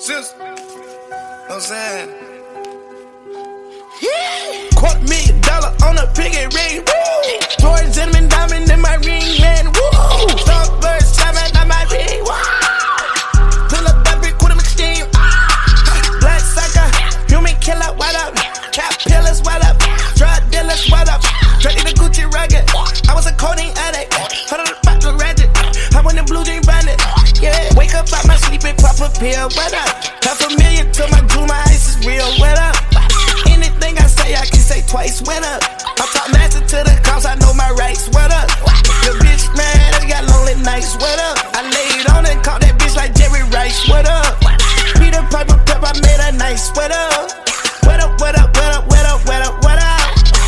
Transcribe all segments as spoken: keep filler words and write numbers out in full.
Sis, know what I'm saying? Quarter million dollar on a piggy ring. Woo! George Zimmerman diamond in my ring, man. Woo! Starburst diamond on my ring. Woo! Pull up that big quarter mixtape. Black sucker, human killer, what up? Cap pillars, what up? Drug dealers, what up? Drug in the Gucci rugged. I was a codeine addict. Heard of the bottle ratchet. I went in blue jean bandit. Yeah, wake up out my sleep and pop a pill. What up? Half a million to my jewel, my ice is real. What up? Anything I say, I can say twice. What up? I talk master to the cops, I know my rights. What up? Your bitch mad, I got lonely nights. What up? I laid on and caught that bitch like Jerry Rice. What up? Peter Piper Pep, I made her nice. What up? What up? What up? What up? What up? What up? What up?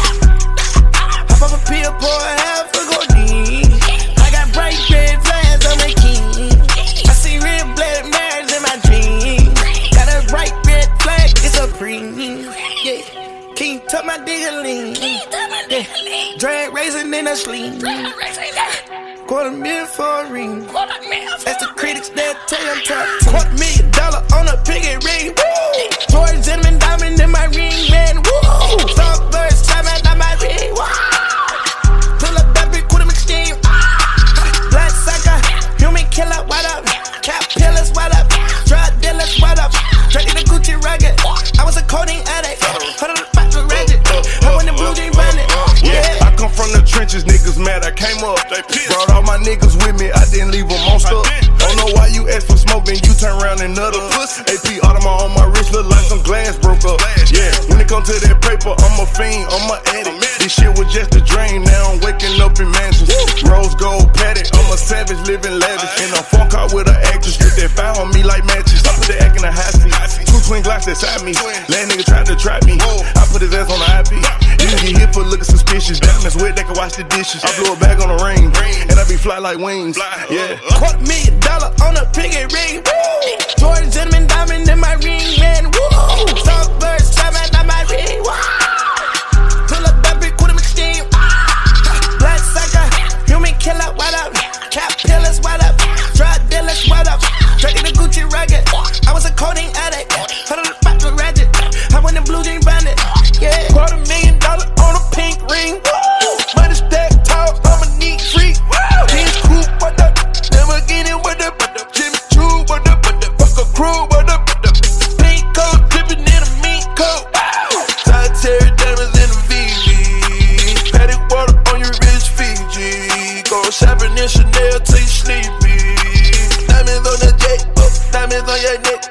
Hop up a pill, pour a half a codeine. I got bright red flags on my king. I see red blood marriage in my dream. Got a bright red flag, it's a preem. Yeah, King tuck my digger-ling. Yeah, drag raisin in a sling. Quarter million for a ring. That's the critics that tell you I'm top. Quarter million dollar on a piggy ring. Woo! George Zimmerman diamond in my ring, man. Woo! Starburst diamond on my ring. Woo! Pull up that big quarter mixtape. Black sucker, human killer, what up? Cap pillars, what up? Drug dealers, what up? Drug in the Gucci rugged. I was a codeine addict. Heard of the bottle ratchet. I went in blue jean bandit. Yeah, I come from the trenches, niggas mad I came up. Brought all my niggas with me, I didn't leave them on stuff. Don't know why you ask for smoke, then you turn around and nut up. A P Audemars on my wrist, look like some glass broke up. Yeah, when it come to that paper, I'm a fiend, I'm a addict. This shit was just a drain, now I'm waking up in mansions. Rose gold paddock, I'm a savage, living lavish. In a phone call with an actress, with that fire on me like matches. I put the act in a high seat, two twin glocks inside me. Last nigga tried to trap me, I put his ass on the I P. You get hit for looking suspicious, diamonds wet, they can wash the dishes. I blew a bag on the ring, and I be fly like wings. Yeah, quarter million dollar on a piggy ring. Woo! George Zimmerman diamond in my ring, man. Woo! Starburst diamond on my ring. Woo! Pull up that big quarter mixtape. Black sucker, human killer, what up? Cap pillars, what up? Drug dealers, what up? Drug in the Gucci rugged. I was a codeine addict. Heard of the bottle ratchet. I went in blue jean bandit. Yeah, quarter million dollar on a pink ring. Woo! Money stack tall, I'm a neat freak. Woo! Pink coupe, what up? Never get it, what up? Jimmy Choo, what up? Fuck a crew, what up? Pink coat, dripping in a mink coat. Solitary diamonds in a V V. Paddock water on your wrist, Fiji. Go shopping in Chanel till you sleepy. Diamonds on the jet, oh, diamonds on your neck.